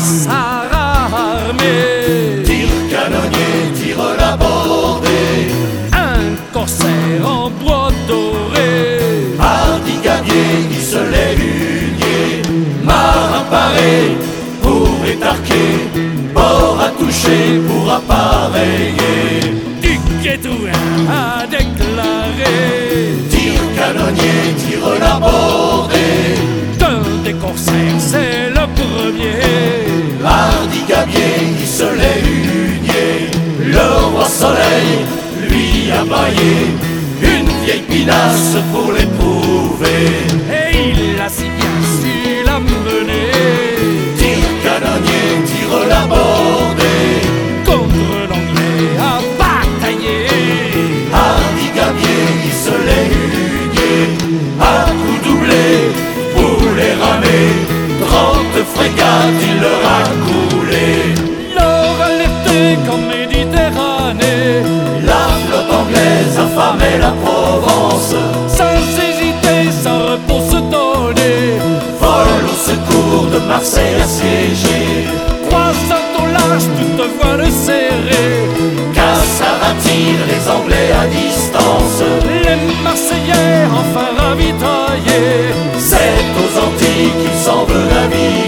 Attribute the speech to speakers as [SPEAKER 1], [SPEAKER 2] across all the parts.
[SPEAKER 1] hussard armé,
[SPEAKER 2] tir canonnier, tire la bordée,
[SPEAKER 1] un corsaire en bois doré,
[SPEAKER 2] hardi gabier, hisse les huniers, marin paré pour étarquer, bord à toucher pour appareiller,
[SPEAKER 1] du Guédouin a déclaré,
[SPEAKER 2] tir canonnier, tire la bordée,
[SPEAKER 1] d'un des corsaires c'est le premier.
[SPEAKER 2] hardi gabier, hisse les huniers, le roi soleil lui a baillé une vieille pinasse pour l'éprouver.
[SPEAKER 1] Et il a si bien su la mener,
[SPEAKER 2] Tir canonnier, tire la bordée,
[SPEAKER 1] contre l'anglais à batailler.
[SPEAKER 2] hardi gabier, hisse les huniers, à coups doublés pour les ramer, 30 frégates il leur a coulé.
[SPEAKER 1] L'or alerté comme Méditerranée,
[SPEAKER 2] La flotte anglaise affamait la Provence,
[SPEAKER 1] sans hésiter, sans repos se donner,
[SPEAKER 2] vole au secours de Marseille assiégée.
[SPEAKER 1] croisant au large toute voile serrée.
[SPEAKER 2] Cassard attire les Anglais à distance,
[SPEAKER 1] Les Marseillais enfin ravitaillés,
[SPEAKER 2] c'est aux Antilles qu'il s'en veut naviguer.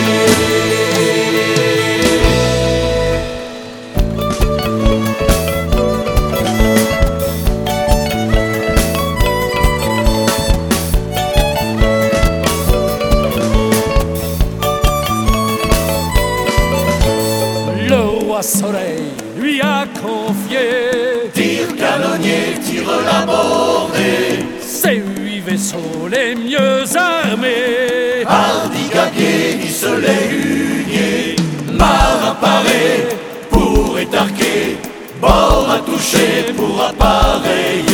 [SPEAKER 1] le roi soleil lui a confié
[SPEAKER 2] Tir canonnier, tire la bordée,
[SPEAKER 1] ces 8 vaisseaux les mieux armés.
[SPEAKER 2] hardi gabier, hisse les huniers, marin paré pour étarquer, bord à toucher pour appareiller.